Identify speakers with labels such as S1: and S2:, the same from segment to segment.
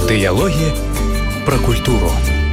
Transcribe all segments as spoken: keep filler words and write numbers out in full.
S1: Дыялогі пра культуру.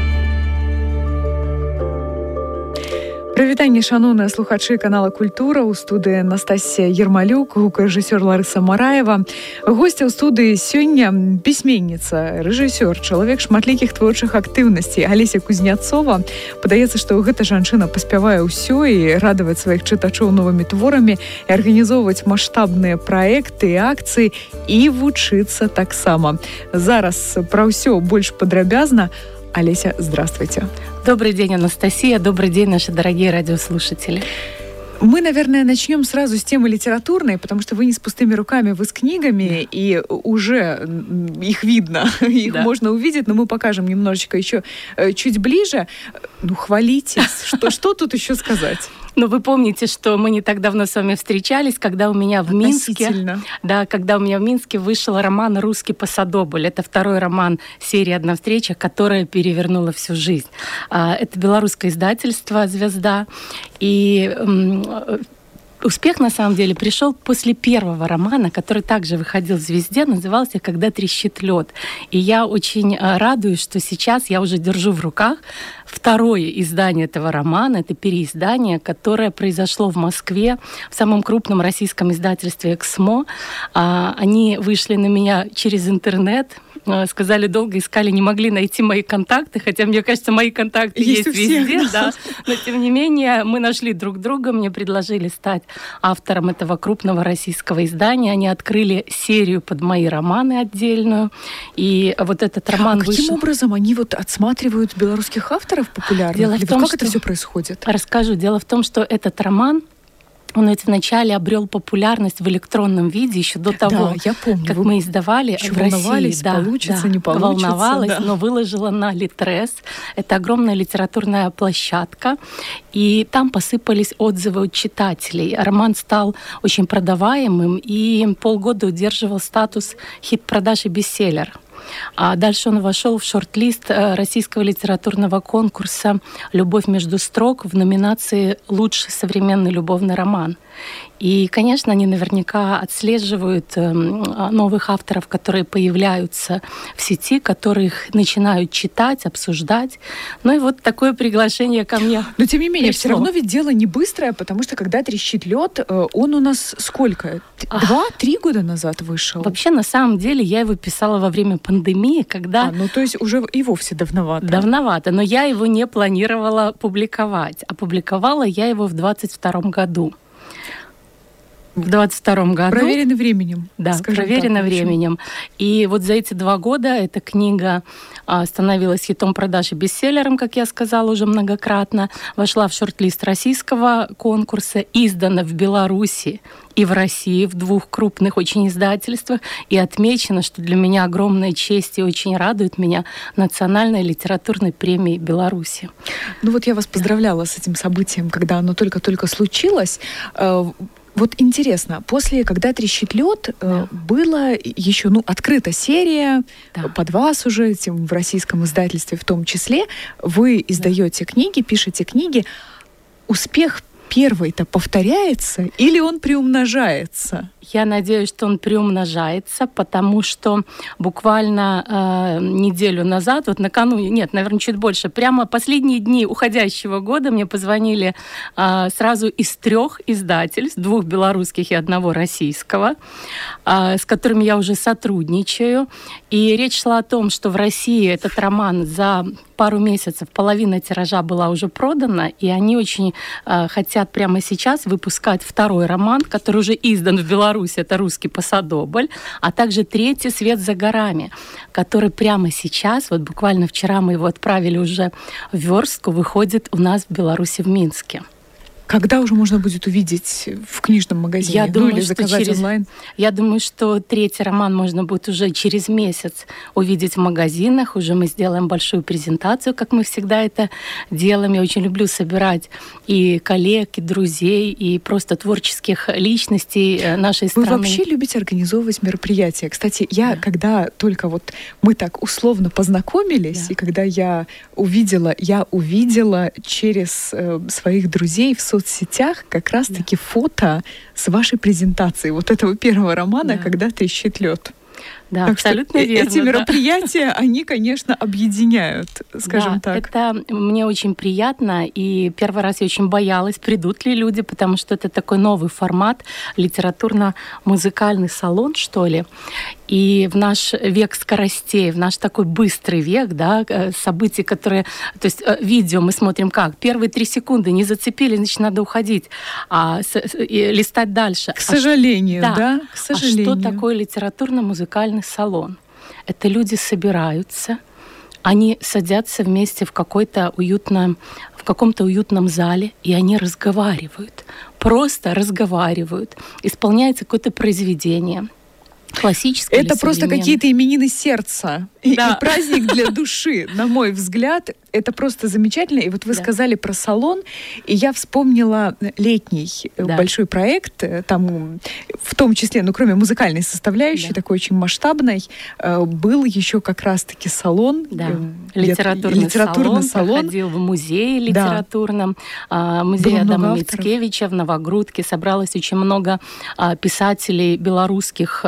S2: Прывітанне, шаноўныя слухачы канала «Культура». У студыі Настасія Ермалюк, гукарэжысёр Ларыса Мараева. Госця ў студыі сёння пісьменніца, рэжысёр, чалавек шматлікіх творчых актыўнасцей Алеся Кузняцова. Падаецца, што гэта жанчына паспявае ўсё і радаваць сваіх чытачоў новымі творамі, і арганізоўваць маштабныя праекты і акцыі, і вучыцца таксама. Зараз пра ўсё больш падрабязна. Олеся, здравствуйте.
S3: Добрый день, Анастасия. Добрый день, наши дорогие радиослушатели.
S2: Мы, наверное, начнем сразу с темы литературной, потому что вы не с пустыми руками, вы с книгами, да. И уже их видно, их да. можно увидеть, но мы покажем немножечко еще чуть ближе. Ну, хвалитесь. Что, что тут еще сказать?
S3: Ну, вы помните, что мы не так давно с вами встречались, когда у меня в Минске, да, когда у меня в Минске вышел роман «Русский Пасадобль». Это второй роман серии «Одна встреча», которая перевернула всю жизнь. Это белорусское издательство «Звезда». И успех, на самом деле, пришел после первого романа, который также выходил в «Звезде», назывался «Когда трещит лед». И я очень радуюсь, что сейчас я уже держу в руках второе издание этого романа. Это переиздание, которое произошло в Москве, в самом крупном российском издательстве «Эксмо». Они вышли на меня через интернет, сказали, долго искали, не могли найти мои контакты, хотя, мне кажется, мои контакты есть, есть везде, всех, да. Да. Но, тем не менее, мы нашли друг друга, мне предложили стать автором этого крупного российского издания. Они открыли серию под мои романы отдельную, и вот этот роман
S2: а
S3: вышел...
S2: Каким образом они вот отсматривают белорусских авторов популярных?
S3: Дело в том,
S2: как
S3: что...
S2: это все происходит?
S3: Расскажу. Дело в том, что этот роман, он ведь вначале обрел популярность в электронном виде еще до того,
S2: да, я помню,
S3: как мы издавали в России.
S2: Да, получится, да, не получится.
S3: Волновалась,
S2: да.
S3: но выложила на Литрес. Это огромная литературная площадка. И там посыпались отзывы от читателей. Роман стал очень продаваемым и полгода удерживал статус хит-продаж и бестселлер. А дальше он вошел в шорт-лист российского литературного конкурса «Любовь между строк» в номинации «Лучший современный любовный роман». И, конечно, они наверняка отслеживают новых авторов, которые появляются в сети, которых начинают читать, обсуждать. Ну и вот такое приглашение ко мне.
S2: Но, тем не менее,
S3: пришло.
S2: Все равно ведь дело не быстрое, потому что когда трещит лед, он у нас сколько? Два-три года назад вышел?
S3: Вообще, на самом деле, я его писала во время пандемии, когда...
S2: А, ну то есть уже и вовсе давновато.
S3: Давновато, но я его не планировала публиковать. Опубликовала я его в двадцать втором году. В двадцать втором году.
S2: Проверено временем.
S3: Да, проверено так, временем. И вот за эти два года эта книга а, становилась хитом продаж и бестселлером, как я сказала уже многократно, вошла в шорт-лист российского конкурса, издана в Беларуси и в России в двух крупных очень издательствах, и отмечено, что для меня огромная честь и очень радует меня, национальной литературной премией Беларуси.
S2: Ну вот я вас поздравляла с этим событием, когда оно только-только случилось. Вот интересно, после «Когда трещит лед» да. была еще ну, открыта серия да. под вас уже, в российском издательстве в том числе. Вы издаете да. книги, пишете книги. Успех первый-то повторяется или он приумножается?
S3: Я надеюсь, что он приумножается, потому что буквально э, неделю назад, вот накануне, нет, наверное, чуть больше, прямо последние дни уходящего года мне позвонили э, сразу из трех издательств, двух белорусских и одного российского, э, с которыми я уже сотрудничаю. И речь шла о том, что в России этот роман за пару месяцев половина тиража была уже продана, и они очень э, хотят прямо сейчас выпускать второй роман, который уже издан в Беларуси. Это «Русский Пасадобль», а также третий «Свет за горами», который прямо сейчас, вот буквально вчера мы его отправили уже в Вёрстку, выходит у нас в Беларуси в Минске.
S2: Когда уже можно будет увидеть в книжном магазине?
S3: Я
S2: ну,
S3: думаю,
S2: или заказать
S3: через,
S2: онлайн?
S3: Я думаю, что третий роман можно будет уже через месяц увидеть в магазинах. Уже мы сделаем большую презентацию, как мы всегда это делаем. Я очень люблю собирать и коллег, и друзей, и просто творческих личностей нашей страны.
S2: Вы вообще любите организовывать мероприятия. Кстати, я, да. когда только вот мы так условно познакомились, да. и когда я увидела, я увидела через э, своих друзей в соцсетях как раз-таки да. фото с вашей презентацией вот этого первого романа, да. «Когда трещит лед».
S3: Да,
S2: так
S3: абсолютно
S2: что
S3: верно.
S2: Эти мероприятия, да. они, конечно, объединяют, скажем
S3: да,
S2: так.
S3: Это мне очень приятно, и первый раз я очень боялась, придут ли люди, потому что это такой новый формат, литературно-музыкальный салон, что ли. И в наш век скоростей, в наш такой быстрый век, да, события, которые... То есть видео мы смотрим как? Первые три секунды не зацепили, значит, надо уходить, а, с, и листать дальше.
S2: К сожалению,
S3: а,
S2: да, к сожалению.
S3: А что такое литературно-музыкальный салон? Это люди собираются, они садятся вместе в какой-то уютном, в каком-то уютном зале, и они разговаривают. Просто разговаривают. Исполняется какое-то произведение. Классическое.
S2: Это просто какие-то именины сердца
S3: да.
S2: и праздник для души, на мой взгляд. Это просто замечательно. И вот вы да. сказали про салон, и я вспомнила летний да. большой проект, там в том числе, ну кроме музыкальной составляющей, да. такой очень масштабной, был еще как раз-таки салон.
S3: Да. Литературный, литературный салон, салон проходил в музее литературном, да. музее Адама Мицкевича в Новогрудке. Собралось очень много писателей белорусских.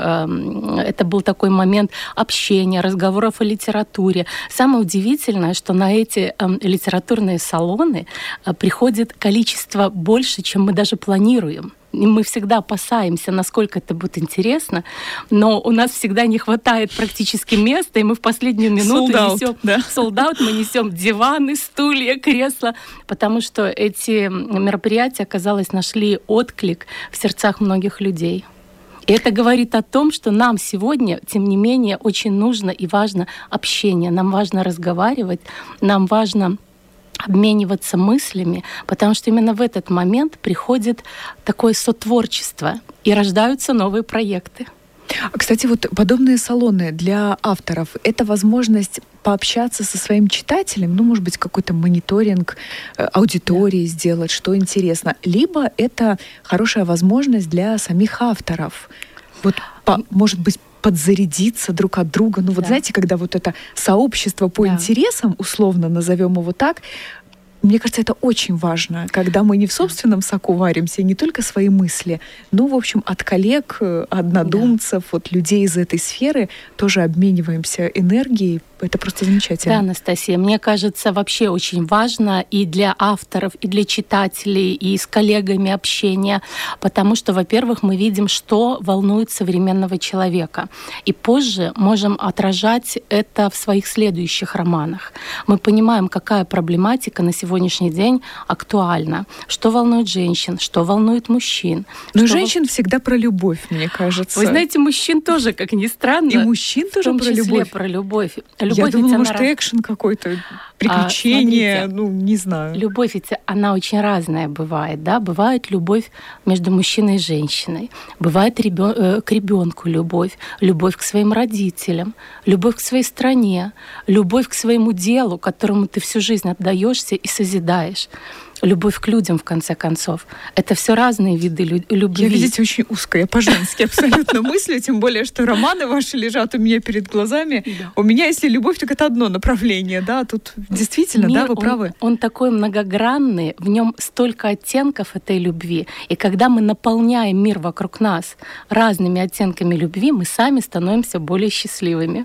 S3: Это был такой момент общения, разговоров о литературе. Самое удивительное, что на эти литературные салоны приходит количество больше, чем мы даже планируем. И мы всегда опасаемся, насколько это будет интересно, но у нас всегда не хватает практически места, и мы в последнюю минуту
S2: sold
S3: несем
S2: да.
S3: sold out, мы несем диваны, стулья, кресла, потому что эти мероприятия, оказалось, нашли отклик в сердцах многих людей. И это говорит о том, что нам сегодня, тем не менее, очень нужно и важно общение. Нам важно разговаривать, нам важно обмениваться мыслями, потому что именно в этот момент приходит такое сотворчество, и рождаются новые проекты.
S2: Кстати, вот подобные салоны для авторов — это возможность пообщаться со своим читателем, ну, может быть, какой-то мониторинг аудитории да. сделать, что интересно. Либо это хорошая возможность для самих авторов. Вот, по, может быть, подзарядиться друг от друга. Ну, вот да. знаете, когда вот это сообщество по да. интересам, условно назовем его так, мне кажется, это очень важно, когда мы не в собственном соку варимся, не только свои мысли, но, в общем, от коллег, однодумцев, да. от людей из этой сферы тоже обмениваемся энергией. Это просто замечательно.
S3: Да, Анастасия, мне кажется, вообще очень важно и для авторов, и для читателей, и с коллегами общение, потому что, во-первых, мы видим, что волнует современного человека, и позже можем отражать это в своих следующих романах. Мы понимаем, какая проблематика на сегодняшний день актуальна, что волнует женщин, что волнует мужчин.
S2: Но женщин вол... всегда про любовь, мне кажется.
S3: Вы знаете, мужчин тоже, как ни странно.
S2: И мужчин тоже про любовь.
S3: В том числе про любовь. Любовь,
S2: я думала,
S3: она...
S2: может, экшен какой-то, приключения, а, ну, не знаю.
S3: Любовь ведь она очень разная бывает, да? Бывает любовь между мужчиной и женщиной, бывает ребё... э, к ребенку любовь, любовь к своим родителям, любовь к своей стране, любовь к своему делу, которому ты всю жизнь отдаешься и созидаешь. Любовь к людям, в конце концов. Это все разные виды лю- любви.
S2: Я, видите, очень узко. Я по-женски абсолютно мыслю, тем более, что романы ваши лежат у меня перед глазами. Да. У меня, если любовь, так это одно направление, да, тут действительно,
S3: Мир,
S2: да, вы
S3: он,
S2: правы.
S3: Он такой многогранный, в нем столько оттенков этой любви. И когда мы наполняем мир вокруг нас разными оттенками любви, мы сами становимся более счастливыми.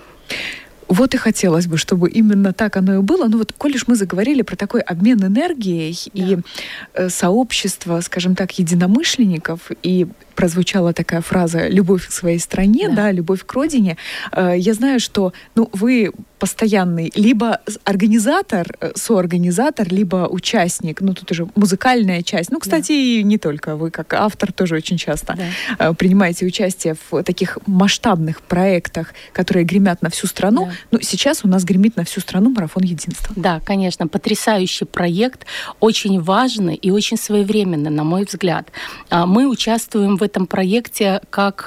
S2: Вот и хотелось бы, чтобы именно так оно и было. Ну вот, коль уж мы заговорили про такой обмен энергией да. и э, сообщество, скажем так, единомышленников, и прозвучала такая фраза «любовь к своей стране», да, да «любовь к родине», э, я знаю, что ну, вы постоянный либо организатор, соорганизатор, либо участник, ну тут уже музыкальная часть. Ну, кстати, да. и не только вы, как автор, тоже очень часто да. принимаете участие в таких масштабных проектах, которые гремят на всю страну. Да. Ну, сейчас у нас гремит на всю страну марафон единства.
S3: Да, конечно, потрясающий проект, очень важный и очень своевременный, на мой взгляд. Мы участвуем в этом проекте как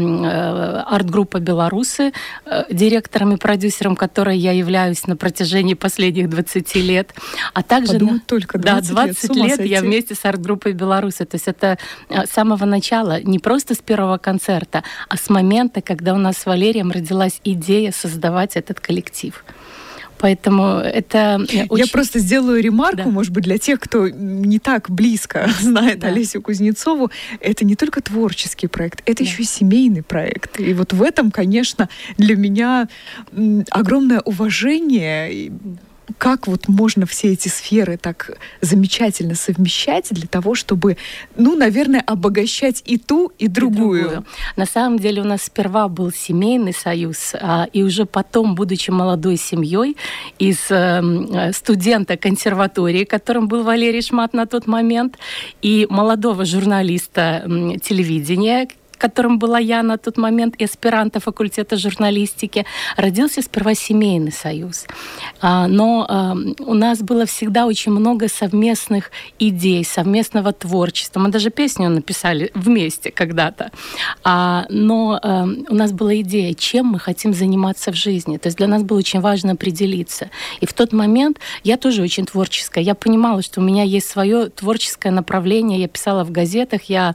S3: арт-группа «Белорусы», директором и продюсером, который я являюсь на протяжении последних двадцати лет. А также
S2: Подумать только двадцать,
S3: да, двадцать лет, лет я вместе с арт-группой «Белорусы». То есть это с самого начала, не просто с первого концерта, а с момента, когда у нас с Валерием родилась идея создавать этот коллектив. Поэтому это очень...
S2: Я просто сделаю ремарку, да. может быть, для тех, кто не так близко знает да. Олесю Кузнецову. Это не только творческий проект, это да. еще и семейный проект. И вот в этом, конечно, для меня огромное уважение. Как вот можно все эти сферы так замечательно совмещать для того, чтобы, ну, наверное, обогащать и ту, и другую? И другую.
S3: На самом деле у нас сперва был семейный союз, и уже потом, будучи молодой семьей, из студента консерватории, которым был Валерий Шмат на тот момент, и молодого журналиста телевидения, которым была я на тот момент, и аспиранта факультета журналистики, родился сперва семейный союз. Но у нас было всегда очень много совместных идей, совместного творчества. Мы даже песню написали вместе когда-то. Но у нас была идея, чем мы хотим заниматься в жизни. То есть для нас было очень важно определиться. И в тот момент я тоже очень творческая. Я понимала, что у меня есть свое творческое направление. Я писала в газетах, я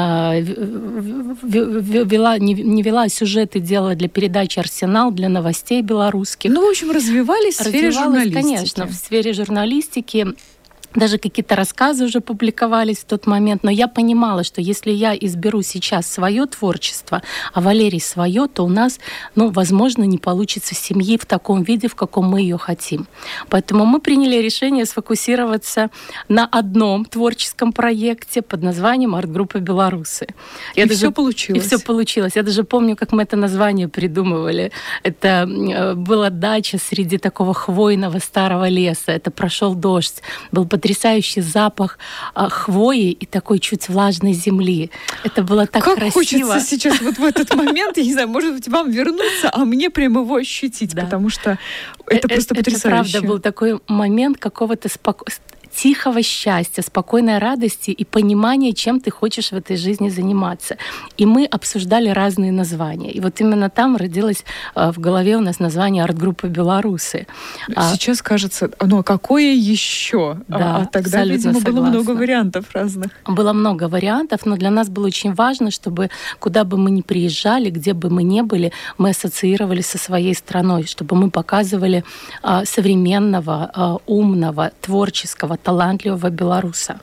S3: вела, не, не вела сюжеты, делала для передачи «Арсенал», для новостей белорусских.
S2: Ну, в общем, развивались в сфере журналистики.
S3: Конечно, в сфере журналистики. Даже какие-то рассказы уже публиковались в тот момент, но я понимала, что если я изберу сейчас свое творчество, а Валерий свое, то у нас, ну, возможно, не получится семьи в таком виде, в каком мы ее хотим. Поэтому мы приняли решение сфокусироваться на одном творческом проекте под названием «Арт-группа Беларусы».
S2: Я и даже... все получилось.
S3: И все получилось. Я даже помню, как мы это название придумывали. Это была дача среди такого хвойного старого леса. Это прошел дождь. Был потрясающий запах а, хвои и такой чуть влажной земли. Это было так
S2: как
S3: красиво.
S2: Хочется сейчас вот в этот момент, я не знаю, может быть, вам вернуться, а мне прямо его ощутить, да. потому что это просто
S3: это,
S2: потрясающе.
S3: Это правда был такой момент какого-то спокойствия, тихого счастья, спокойной радости и понимания, чем ты хочешь в этой жизни заниматься. И мы обсуждали разные названия. И вот именно там родилось в голове у нас название «Арт-группа Беларусы».
S2: Сейчас кажется, ну а какое еще?
S3: Да,
S2: а тогда, видимо,
S3: согласна.
S2: было много вариантов разных.
S3: Было много вариантов, но для нас было очень важно, чтобы куда бы мы ни приезжали, где бы мы ни были, мы ассоциировались со своей страной, чтобы мы показывали современного, умного, творческого, талантливого белоруса,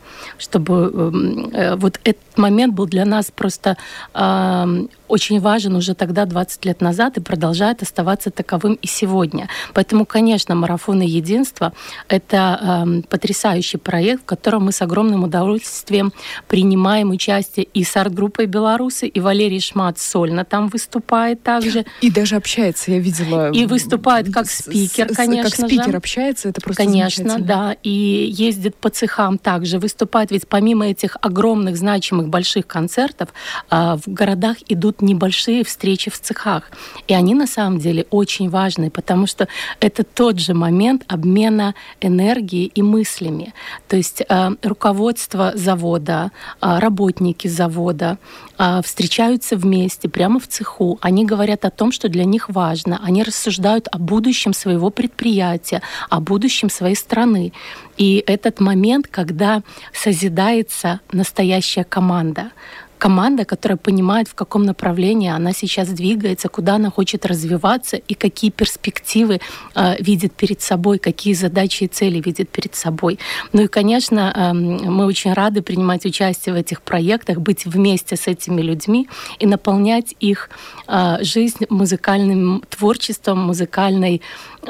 S3: чтобы э, вот этот момент был для нас просто э, очень важен уже тогда, двадцать лет назад, и продолжает оставаться таковым и сегодня. Поэтому, конечно, «Марафоны единства» — это э, потрясающий проект, в котором мы с огромным удовольствием принимаем участие и с арт-группой «Беларусы», и Валерий Шмат сольно там выступает также.
S2: И даже общается, я видела.
S3: И выступает как спикер,
S2: с,
S3: конечно
S2: Как спикер
S3: же.
S2: общается, это просто
S3: Конечно,
S2: замечательно.
S3: да. И ездит по цехам также, выступает. Ведь помимо этих огромных, значимых, больших концертов, э, в городах идут небольшие встречи в цехах. И они на самом деле очень важны, потому что это тот же момент обмена энергией и мыслями. То есть э, руководство завода, э, работники завода э, встречаются вместе прямо в цеху. Они говорят о том, что для них важно. Они рассуждают о будущем своего предприятия, о будущем своей страны. И этот момент, когда созидается настоящая команда. Команда, которая понимает, в каком направлении она сейчас двигается, куда она хочет развиваться и какие перспективы э, видит перед собой, какие задачи и цели видит перед собой. Ну и, конечно, э, мы очень рады принимать участие в этих проектах, быть вместе с этими людьми и наполнять их э, жизнь музыкальным творчеством, музыкальной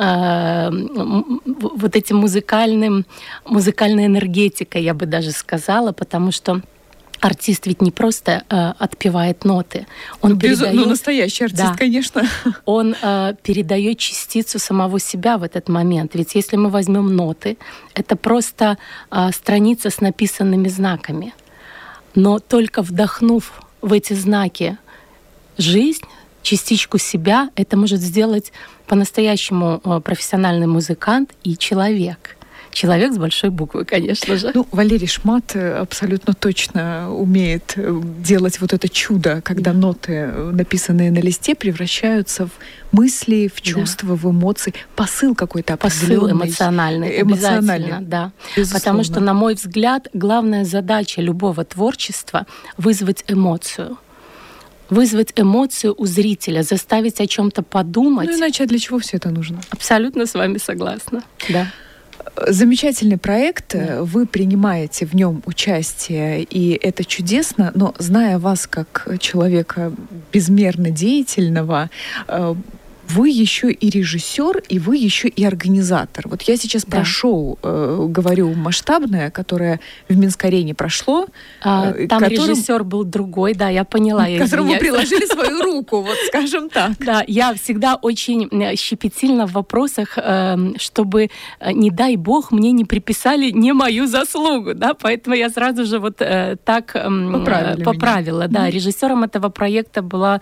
S3: э, вот этим музыкальным, музыкальной энергетикой, я бы даже сказала, потому что артист ведь не просто э, отпевает ноты, он
S2: ну,
S3: передает,
S2: ну, настоящий артист,
S3: да,
S2: конечно.
S3: Он э, передает частицу самого себя в этот момент. Ведь если мы возьмем ноты, это просто э, страница с написанными знаками. Но только вдохнув в эти знаки жизнь, частичку себя, это может сделать по-настоящему э, профессиональный музыкант и человек. Человек с большой буквы, конечно же.
S2: Ну, Валерий Шмат абсолютно точно умеет делать вот это чудо, когда да. ноты, написанные на листе, превращаются в мысли, в чувства, да. в эмоции. Посыл какой-то определенный.
S3: Посыл эмоциональный, эмоциональный, да. Безусловно. Потому что, на мой взгляд, главная задача любого творчества — вызвать эмоцию. вызвать эмоцию у зрителя, заставить о чем-то подумать.
S2: Ну иначе для чего все это нужно?
S3: Абсолютно с вами согласна. Да.
S2: Замечательный проект, да. Вы принимаете в нем участие, и это чудесно, но зная вас как человека безмерно деятельного, вы еще и режиссер, и вы еще и организатор. Вот я сейчас да. про шоу э, говорю масштабное, которое в Минск-арене прошло.
S3: А, э, там которым... режиссер был другой, да, я поняла.
S2: К которому вы приложили свою руку, вот скажем так.
S3: Да, я всегда очень щепетильна в вопросах, чтобы, не дай бог, мне не приписали не мою заслугу, да, поэтому я сразу же вот так поправила. Да, режиссером этого проекта была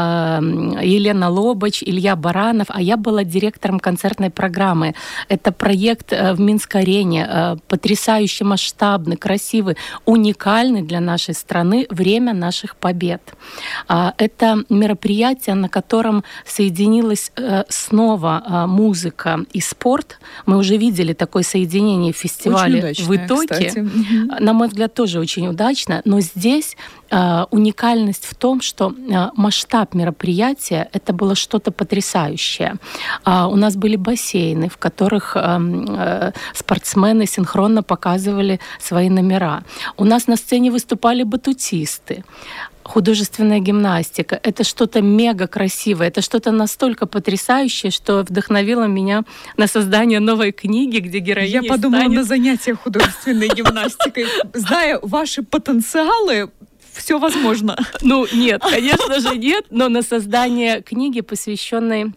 S3: Елена Лобач, Илья Баранов, а я была директором концертной программы. Это проект в Минск-арене, потрясающе масштабный, красивый, уникальный для нашей страны, время наших побед. Это мероприятие, на котором соединилась снова музыка и спорт. Мы уже видели такое соединение в фестивале удачное, в Итоке. Кстати. На мой взгляд, тоже очень удачно, но здесь уникальность в том, что масштаб мероприятия — это было что-то потрясающее. У нас были бассейны, в которых спортсмены синхронно показывали свои номера. У нас на сцене выступали батутисты. Художественная гимнастика — это что-то мега красивое, это что-то настолько потрясающее, что вдохновило меня на создание новой книги, где героиня
S2: Я подумала
S3: станет...
S2: на занятия художественной гимнастикой. Зная ваши потенциалы, все возможно.
S3: Ну, нет, конечно же нет, но на создание книги, посвященной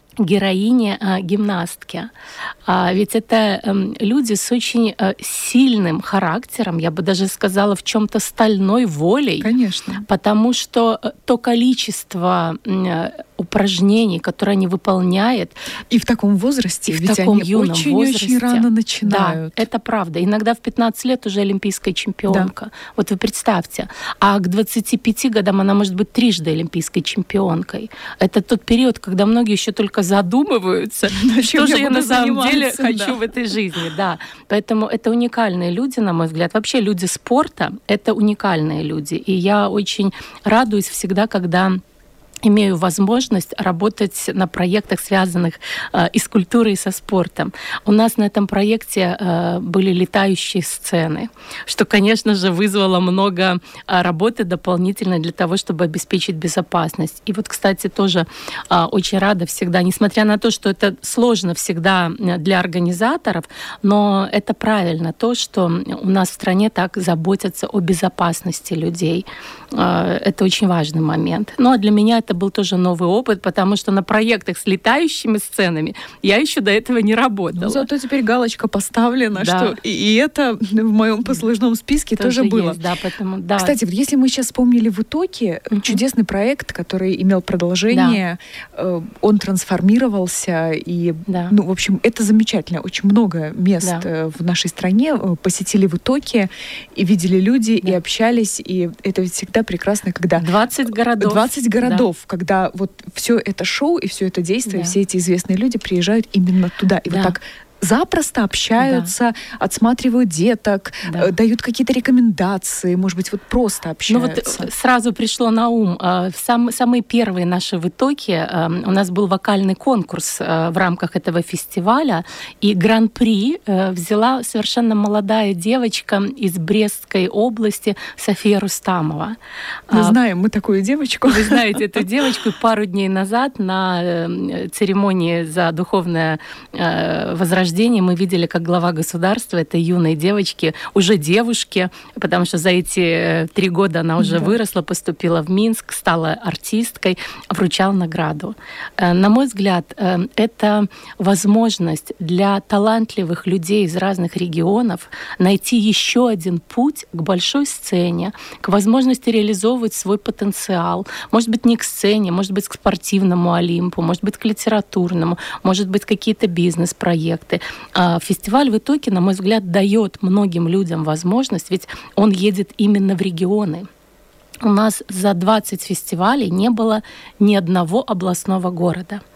S3: героине а, гимнастки. А, ведь это а, люди с очень а, сильным характером, я бы даже сказала, в чем-то стальной волей.
S2: Конечно.
S3: Потому что то количество а, упражнений, которые они выполняют.
S2: И в таком возрасте,
S3: и
S2: ведь
S3: в таком
S2: они
S3: юном
S2: очень-очень
S3: возрасте.
S2: рано начинают.
S3: Да, это правда. Иногда в пятнадцать лет уже олимпийская чемпионка. Да. Вот вы представьте. А к двадцати пяти годам она может быть трижды олимпийской чемпионкой. Это тот период, когда многие еще только задумываются, что же я на самом деле хочу да. в этой жизни. Да. Поэтому это уникальные люди, на мой взгляд. Вообще люди спорта — это уникальные люди. И я очень радуюсь всегда, когда имею возможность работать на проектах, связанных э, и с культурой, и со спортом. У нас на этом проекте э, были летающие сцены, что, конечно же, вызвало много э, работы дополнительной для того, чтобы обеспечить безопасность. И вот, кстати, тоже э, очень рада всегда, несмотря на то, что это сложно всегда для организаторов, но это правильно, то, что у нас в стране так заботятся о безопасности людей. Э, это очень важный момент. Ну, а для меня это Это был тоже новый опыт, потому что на проектах с летающими сценами я еще до этого не работала.
S2: Ну, зато теперь галочка поставлена, да. что и, и это в моем послужном списке тоже, тоже было.
S3: Есть, да, поэтому, да.
S2: Кстати, вот если мы сейчас вспомнили в Итоке, uh-huh. чудесный проект, который имел продолжение, да. он трансформировался, и, да. ну, в общем, это замечательно. Очень много мест да. в нашей стране посетили в Итоке, и видели люди, да. и общались, и это ведь всегда прекрасно, когда...
S3: двадцать городов.
S2: двадцать городов. Да. Когда вот все это шоу и все это действие, да. все эти известные люди приезжают именно туда. И да. вот так запросто общаются, да. отсматривают деток, да. дают какие-то рекомендации, может быть, вот просто общаются.
S3: Ну вот сразу пришло на ум, сам, самые первые наши в Итоке, у нас был вокальный конкурс в рамках этого фестиваля, и гран-при взяла совершенно молодая девочка из Брестской области София Рустамова.
S2: Мы знаем мы такую девочку.
S3: Вы знаете эту девочку. Пару дней назад на церемонии за духовное возрождение мы видели, как глава государства этой юной девочки, уже девушки, потому что за эти три года она уже да. выросла, поступила в Минск, стала артисткой, вручал награду. На мой взгляд, это возможность для талантливых людей из разных регионов найти еще один путь к большой сцене, к возможности реализовывать свой потенциал. Может быть, не к сцене, может быть, к спортивному Олимпу, может быть, к литературному, может быть, какие-то бизнес-проекты. Фестиваль в Итоке, на мой взгляд, дает многим людям возможность, ведь он едет именно в регионы. У нас за двадцать фестивалей не было ни одного областного города.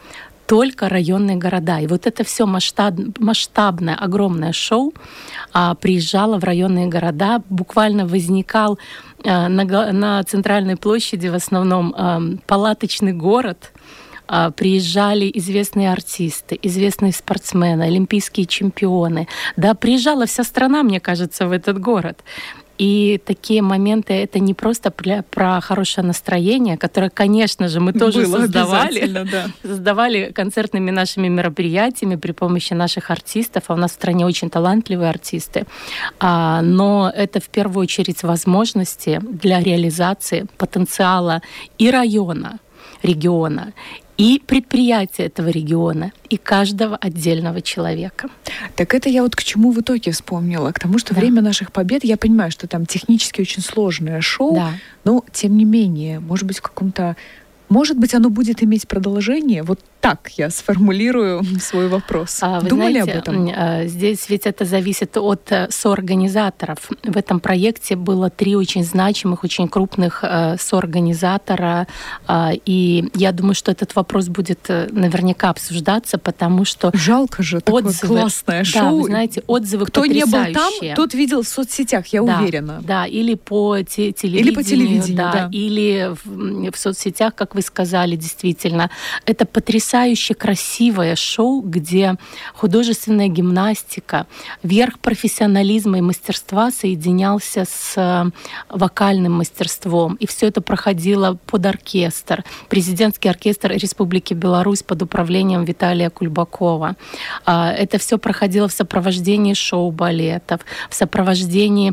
S3: только районные города. И вот это все масштаб, масштабное, огромное шоу а, приезжало в районные города, буквально возникал а, на, на центральной площади в основном а, палаточный город. А, приезжали известные артисты, известные спортсмены, олимпийские чемпионы. Да, приезжала вся страна, мне кажется, в этот город. И такие моменты — это не просто про хорошее настроение, которое, конечно же, мы тоже Было создавали. Да. Создавали концертными нашими мероприятиями при помощи наших артистов. А у нас в стране очень талантливые артисты. А, но это в первую очередь возможности для реализации потенциала и района, региона, и предприятия этого региона, и каждого отдельного человека.
S2: Так это я вот к чему в итоге вспомнила. К тому, что да. время наших побед, я понимаю, что там технически очень сложное шоу, да. но тем не менее, может быть, в каком-то... Может быть, оно будет иметь продолжение? Вот так я сформулирую свой вопрос. А, Думали
S3: знаете,
S2: об этом?
S3: Здесь ведь это зависит от соорганизаторов. В этом проекте было три очень значимых, очень крупных соорганизатора. И я думаю, что этот вопрос будет наверняка обсуждаться, потому что...
S2: Жалко же, такое
S3: отзывы,
S2: классное шоу.
S3: Да, вы знаете, отзывы
S2: Кто
S3: потрясающие.
S2: не был там, тот видел в соцсетях, я
S3: да,
S2: уверена.
S3: Да, или по те- телевидению.
S2: Или по телевидению,
S3: да,
S2: да.
S3: Или в, в соцсетях, как вы сказали, действительно. Это потрясающе красивое шоу, где художественная гимнастика, верх профессионализма и мастерства соединялся с вокальным мастерством. И все это проходило под оркестр. Президентский оркестр Республики Беларусь под управлением Виталия Кульбакова. Это все проходило в сопровождении шоу-балетов, в сопровождении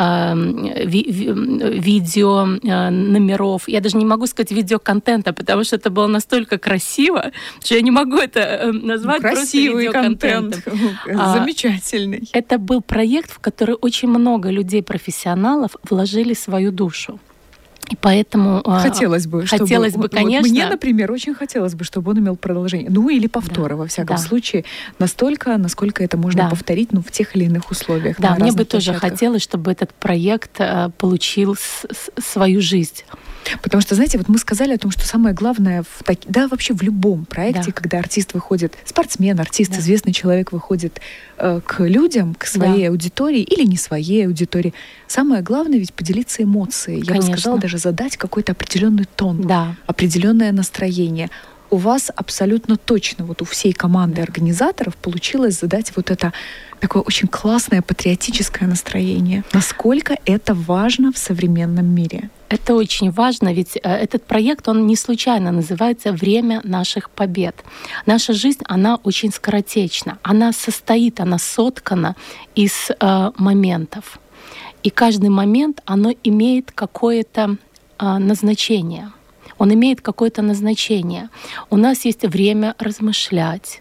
S3: видео номеров. Я даже не могу сказать видеоконтента, потому что это было настолько красиво, что я не могу это назвать
S2: Красивый
S3: просто видеоконтентом.
S2: Контент. Замечательный.
S3: Это был проект, в который очень много людей-профессионалов вложили свою душу. И поэтому
S2: хотелось бы, чтобы,
S3: хотелось бы, конечно.
S2: Вот мне, например, очень хотелось бы, чтобы он имел продолжение. Ну или повторы, да, во всяком да. случае, настолько, насколько это можно да. повторить, ну, в тех или иных условиях.
S3: Да, мне бы тоже хотелось, чтобы этот проект получил с- с- свою жизнь.
S2: Потому что, знаете, вот мы сказали о том, что самое главное, в таки... да, вообще в любом проекте, да. когда артист выходит, спортсмен, артист, да. известный человек выходит э, к людям, к своей да. аудитории или не своей аудитории, самое главное ведь поделиться эмоцией. Я
S3: Конечно.
S2: бы сказала, даже задать какой-то определенный тон,
S3: да.
S2: определенное настроение. У вас абсолютно точно, вот у всей команды организаторов получилось задать вот это такое очень классное патриотическое настроение. Насколько это важно в современном мире?
S3: Это очень важно, ведь этот проект, он не случайно называется «Время наших побед». Наша жизнь, она очень скоротечна. Она состоит, она соткана из э, моментов. И каждый момент, оно имеет какое-то э, назначение. Он имеет какое-то назначение. У нас есть время размышлять,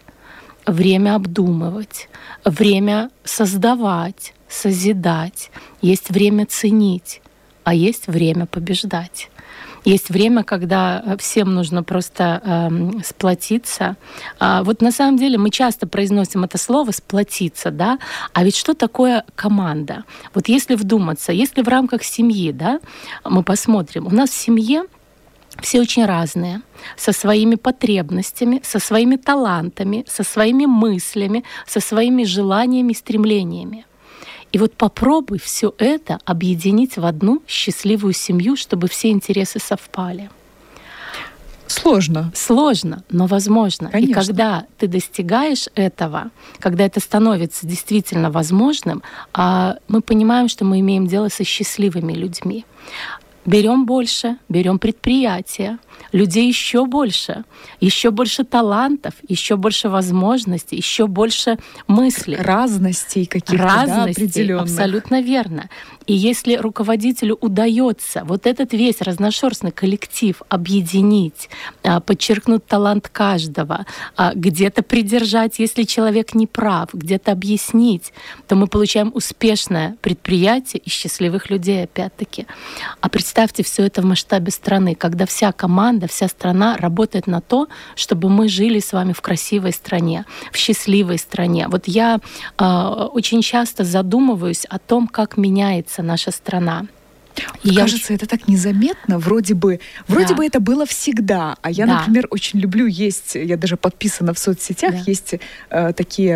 S3: время обдумывать, время создавать, созидать. Есть время ценить, а есть время побеждать. Есть время, когда всем нужно просто э, сплотиться. А вот на самом деле мы часто произносим это слово «сплотиться», да? А ведь что такое команда? Вот если вдуматься, если в рамках семьи, да, мы посмотрим, у нас в семье все очень разные, со своими потребностями, со своими талантами, со своими мыслями, со своими желаниями, стремлениями. И вот попробуй все это объединить в одну счастливую семью, чтобы все интересы совпали.
S2: Сложно.
S3: Сложно, но возможно.
S2: Конечно.
S3: И когда ты достигаешь этого, когда это становится действительно возможным, мы понимаем, что мы имеем дело со счастливыми людьми. Берем больше, берем предприятия, людей еще больше, еще больше талантов, еще больше возможностей, еще больше мыслей.
S2: Разностей каких-то,
S3: Разностей,
S2: да, определенных.
S3: Абсолютно верно. И если руководителю удается вот этот весь разношерстный коллектив объединить, подчеркнуть талант каждого, где-то придержать, если человек не прав, где-то объяснить, то мы получаем успешное предприятие и счастливых людей опять-таки. А представьте все это в масштабе страны, когда вся команда, вся страна работает на то, чтобы мы жили с вами в красивой стране, в счастливой стране. Вот я э, очень часто задумываюсь о том, как меняется наша страна.
S2: И кажется, я... это так незаметно, вроде бы, вроде да. бы это было всегда. А я, да. например, очень люблю есть, я даже подписана в соцсетях, да. есть э, такие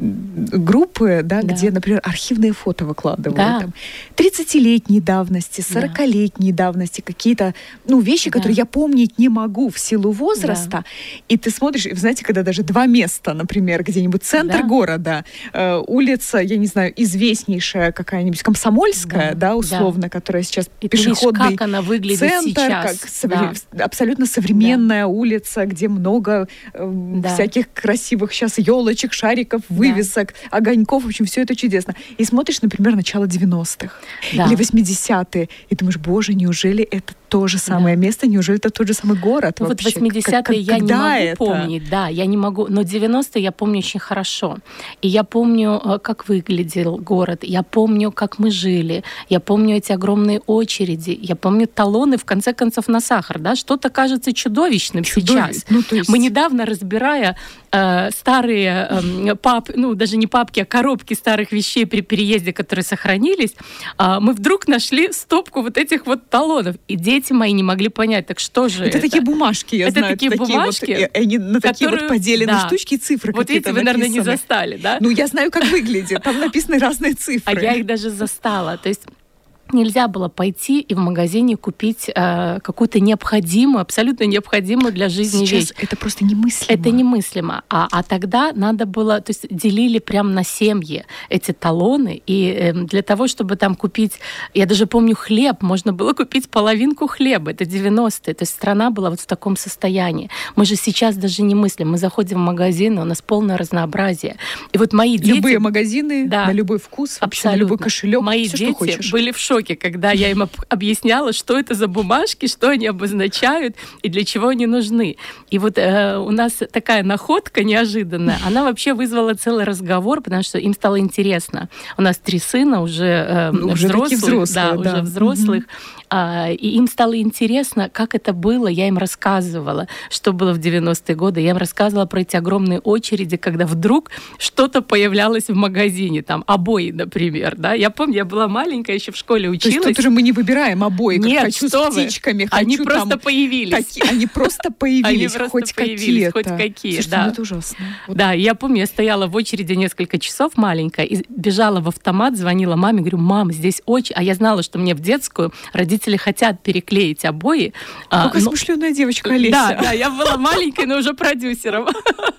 S2: группы, да, да. где, например, архивные фото выкладывают. Да. Там, тридцатилетней давности, сорокалетней да. давности, какие-то ну, вещи, да. которые я помнить не могу в силу возраста. Да. И ты смотришь, и, знаете, когда даже два места, например, где-нибудь центр да. города, э, улица, я не знаю, известнейшая какая-нибудь, Комсомольская, да, да условно, да. которая сейчас
S3: и
S2: пешеходный
S3: видишь, как она выглядит
S2: центр,
S3: сейчас.
S2: Как совре- да. абсолютно современная да. улица, где много э, да. всяких красивых сейчас елочек, шариков, вывесок, да. огоньков. В общем, все это чудесно. И смотришь, например, начало девяностых да. или восьмидесятые, и думаешь, боже, неужели это то же самое да. место, неужели это тот же самый город?
S3: Ну, вот восьмидесятые как, как, я не могу это? помнить, да, я не могу, но девяностые я помню очень хорошо. И я помню, как выглядел город, я помню, как мы жили, я помню эти огромные очереди, я помню талоны, в конце концов, на сахар, да, что-то кажется чудовищным Чудовищ. сейчас. Ну, есть... Мы недавно, разбирая э, старые э, пап, ну, даже не папки, а коробки старых вещей при переезде, которые сохранились, э, мы вдруг нашли стопку вот этих вот талонов. И дети мои не могли понять, так что же это?
S2: Это такие бумажки, я
S3: это
S2: знаю.
S3: Такие
S2: такие
S3: бумажки,
S2: вот, они на такие
S3: которые,
S2: вот поделены
S3: да.
S2: штучки, цифры
S3: вот
S2: какие-то
S3: вы,
S2: написаны.
S3: наверное, не застали, да?
S2: Ну, я знаю, как выглядит. Там написаны разные цифры.
S3: А я их даже застала. То есть нельзя было пойти и в магазине купить э, какую-то необходимую, абсолютно необходимую для жизни
S2: Сейчас
S3: вещь.
S2: Это просто немыслимо.
S3: Это немыслимо. А, а тогда надо было, то есть делили прям на семьи эти талоны, и э, для того, чтобы там купить, я даже помню хлеб, можно было купить половинку хлеба, это девяностые, то есть страна была вот в таком состоянии. Мы же сейчас даже не мыслим, мы заходим в магазины, у нас полное разнообразие. И вот мои дети...
S2: Любые магазины, да, на любой вкус, вообще, на любой кошелек,
S3: мои
S2: все,
S3: дети
S2: что хочешь.
S3: Были в шоке, когда я им объясняла, что это за бумажки, что они обозначают и для чего они нужны. И вот э, у нас такая находка неожиданная, она вообще вызвала целый разговор, потому что им стало интересно. У нас три сына уже, э,
S2: уже
S3: взрослых,
S2: взрослые,
S3: да,
S2: да.
S3: уже взрослых. Mm-hmm. И им стало интересно, как это было. Я им рассказывала, что было в девяностые годы. Я им рассказывала про эти огромные очереди, когда вдруг что-то появлялось в магазине, там обои, например. Да? Я помню, я была маленькая, еще в школе училась.
S2: То есть тут уже мы не выбираем обои,
S3: Нет,
S2: хочу
S3: что
S2: с птичками,
S3: вы?
S2: хочу
S3: Они
S2: там...
S3: просто появились.
S2: Таки... Они просто появились,
S3: Они
S2: хоть
S3: просто появились,
S2: какие-то.
S3: хоть какие.
S2: Слушайте,
S3: да.
S2: ну это ужасно. Вот.
S3: Да, я помню, я стояла в очереди несколько часов маленькая, и бежала в автомат, звонила маме, говорю, мам, здесь очень... А я знала, что мне в детскую родители хотят переклеить обои.
S2: Какая но... смышленая девочка, Олеся.
S3: Да, да, я была маленькой, но уже продюсером.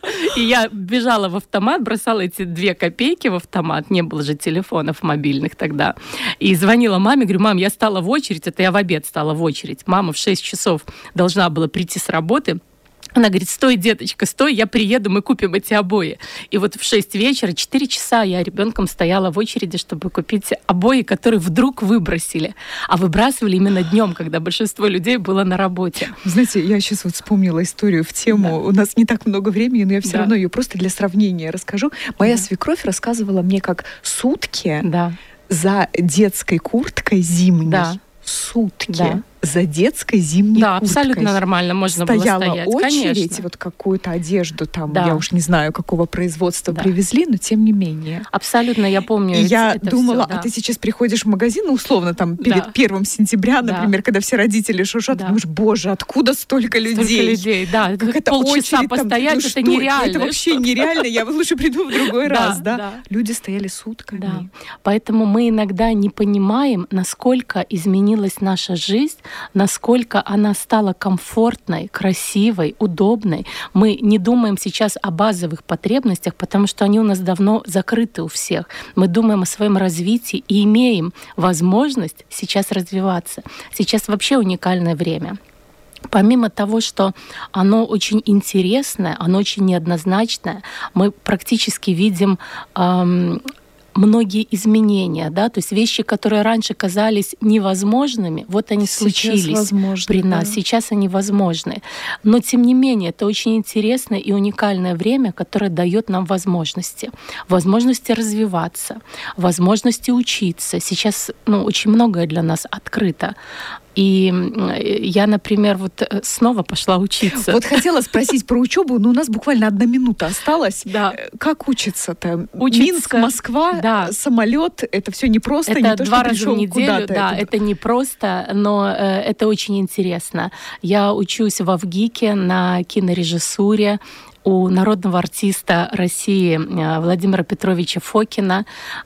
S3: И я бежала в автомат, бросала эти две копейки в автомат, не было же телефонов мобильных тогда, и звонила маме, говорю, мам, я стала в очередь, это я в обед стала в очередь. Мама в шесть часов должна была прийти с работы. Она говорит, стой, деточка, стой, я приеду, мы купим эти обои. И вот в шесть вечера, четыре часа я ребенком стояла в очереди, чтобы купить обои, которые вдруг выбросили. А выбрасывали именно днем, когда большинство людей было на работе.
S2: Знаете, я сейчас вот вспомнила историю в тему. Да. У нас не так много времени, но я все да. равно ее просто для сравнения расскажу. Моя да. свекровь рассказывала мне, как сутки да. за детской курткой зимней. Да. Сутки. Да. За детской зимней
S3: да,
S2: курткой.
S3: Да, абсолютно нормально можно
S2: Стояла
S3: было стоять.
S2: очередь,
S3: Конечно.
S2: Вот какую-то одежду там,
S3: да.
S2: я уж не знаю, какого производства
S3: да.
S2: привезли, но тем не менее.
S3: Абсолютно, я помню.
S2: И я
S3: это
S2: думала,
S3: всё, да.
S2: а ты сейчас приходишь в магазин, ну, условно, там, перед
S3: да.
S2: первым сентября, например, да. когда все родители шушат,
S3: да.
S2: ты думаешь, боже, откуда столько людей?
S3: Столько людей, да.
S2: Как это
S3: полчаса
S2: очередь,
S3: постоять,
S2: там, ну,
S3: это
S2: что?
S3: нереально.
S2: Это вообще нереально, я лучше приду в другой раз, да?
S3: да.
S2: Люди стояли сутками.
S3: Да. Поэтому мы иногда не понимаем, насколько изменилась наша жизнь, насколько она стала комфортной, красивой, удобной. Мы не думаем сейчас о базовых потребностях, потому что они у нас давно закрыты у всех. Мы думаем о своем развитии и имеем возможность сейчас развиваться. Сейчас вообще уникальное время. Помимо того, что оно очень интересное, оно очень неоднозначное, мы практически видим эм, многие изменения, да, то есть вещи, которые раньше казались невозможными, вот они сейчас случились возможно, при нас, да. Сейчас они возможны. Но тем не менее, это очень интересное и уникальное время, которое дает нам возможности. Возможности развиваться, возможности учиться. Сейчас ну, очень многое для нас открыто. И я, например, вот снова пошла учиться.
S2: Вот хотела спросить про учебу, но у нас буквально одна минута осталась.
S3: Да.
S2: Как учиться-то?
S3: Учиться...
S2: Минск, Москва,
S3: да.
S2: самолет, это все непросто,
S3: это
S2: не то,
S3: два
S2: что
S3: раза в неделю, да,
S2: это...
S3: это непросто, но э, это очень интересно. Я учусь во ВГИКе на кинорежиссуре у народного артиста России Владимира Петровича Фокина.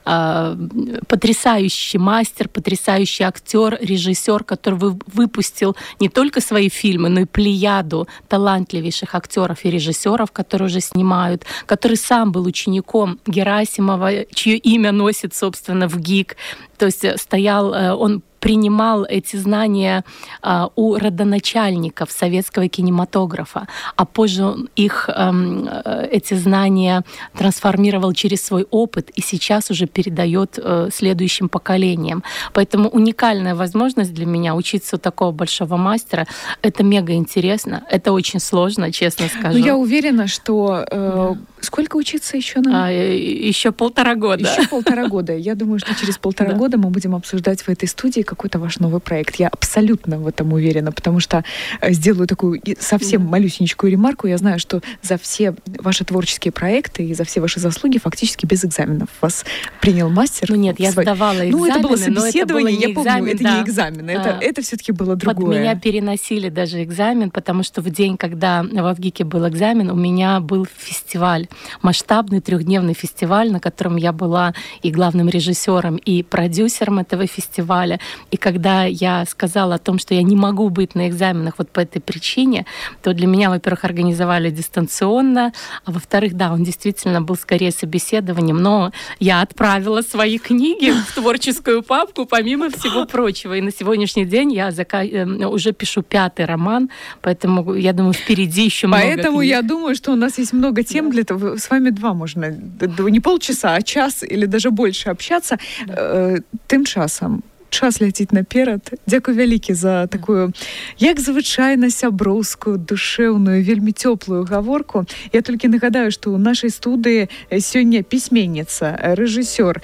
S3: Потрясающий мастер, потрясающий актер, режиссер, который выпустил не только свои фильмы, но и плеяду талантливейших актеров и режиссеров, которые уже снимают, который сам был учеником Герасимова, чье имя носит, собственно, ВГИК. То есть стоял, он принимал эти знания а, у родоначальников советского кинематографа, а позже он их, эм, эти знания трансформировал через свой опыт и сейчас уже передает э, следующим поколениям. Поэтому уникальная возможность для меня учиться у такого большого мастера. Это мега интересно, это очень сложно, честно скажу.
S2: Но я уверена, что... Э, да. Сколько учиться еще нам?
S3: А, еще полтора года.
S2: Еще полтора года. Я думаю, что через полтора да. года мы будем обсуждать в этой студии какой-то ваш новый проект. Я абсолютно в этом уверена, потому что сделаю такую совсем да. малюсенькую ремарку. Я знаю, что за все ваши творческие проекты и за все ваши заслуги фактически без экзаменов вас принял мастер.
S3: Ну нет, я свой... сдавала экзамены.
S2: Ну это было собеседование,
S3: это было
S2: я помню,
S3: экзамен,
S2: это
S3: да.
S2: не экзамен, это, а, это все-таки было другое.
S3: Под меня переносили даже экзамен, потому что в день, когда во ВГИКе был экзамен, у меня был фестиваль, масштабный трехдневный фестиваль, на котором я была и главным режиссером, и продюсером этого фестиваля. И когда я сказала о том, что я не могу быть на экзаменах вот по этой причине, то для меня, во-первых, организовали дистанционно, а во-вторых, да, он действительно был скорее собеседованием, но я отправила свои книги в творческую папку, помимо всего прочего. И на сегодняшний день я зака... уже пишу пятый роман, поэтому, я думаю, впереди еще много
S2: Поэтому
S3: книг.
S2: Я думаю, что у нас есть много тем для того. С вами два можно, не полчаса, а час или даже больше общаться. Да. Тим часом час ляціць наперад. Дзякуй вялікі за такую, як звычайна, сяброўскую, душэўную, вельмі цёплую гаворку. Я толькі нагадаю, што ў нашай студыі сёння пісьменніца, рэжысёр,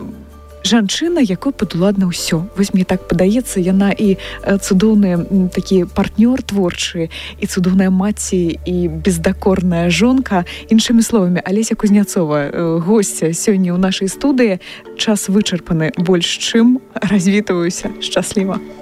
S2: жанчына, якой падуладна ўсё. Вось мне так падаецца, яна і цудоўны такі партнёр творчы, і цудоўная маці, і бездакорная жонка. Іншымі словамі, Алеся Кузнецова, госця сёння ў нашай студыі. Час вычарпаны больш чым. Развітваюся. Шчасліва.